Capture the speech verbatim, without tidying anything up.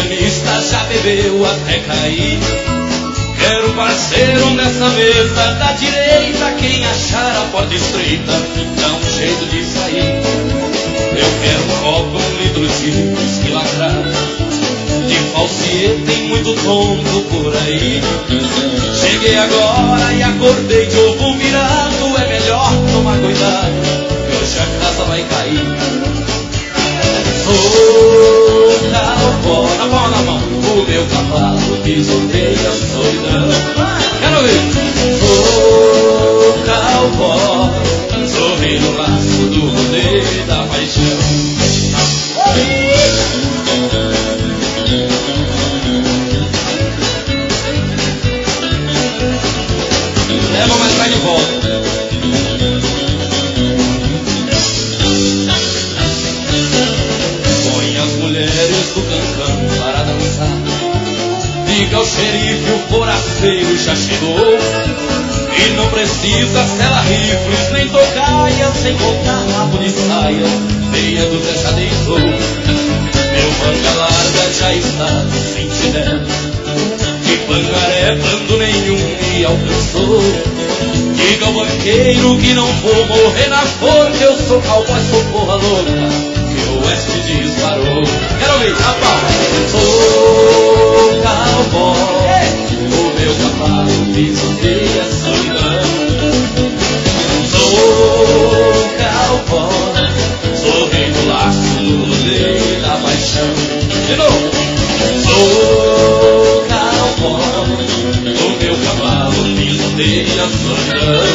pianista já bebeu até cair. Quero parceiro nessa mesa da direita, quem achar a porta estreita dá um jeito de sair. Eu quero um copo, um litro de whisky lacrado, de falsiê tem muito tonto por aí. Cheguei agora e acordei de ovo virado, é melhor tomar cuidado, que hoje a casa vai cair. Sou cowboy, na mão na mão, o meu cavalo pisoteia a solidão. Quero ver. Sou cowboy, sou rei no laço do rodeio da paixão. Leva mais vai de volta. Põe as mulheres do cancão para dançar. Diga ao xerife, o forasteiro já chegou. E não precisa selar rifles, nem tocaia, sem contar rabo de saia, meia dúzia já deitou. Meu manga larga já está no sentinela, de pangaré bando nenhum me alcançou. Diga ao banqueiro que não vou morrer na forca, eu sou cowboy, sou porra louca, que o oeste disparou. Quero ouvir, rapaz. Sou cowboy, o meu cavalo pisoteia a solidão. Sou cowboy, sou rei do laço do rodeio da paixão. De novo. Sou cowboy, o meu cavalo pisoteia a solidão.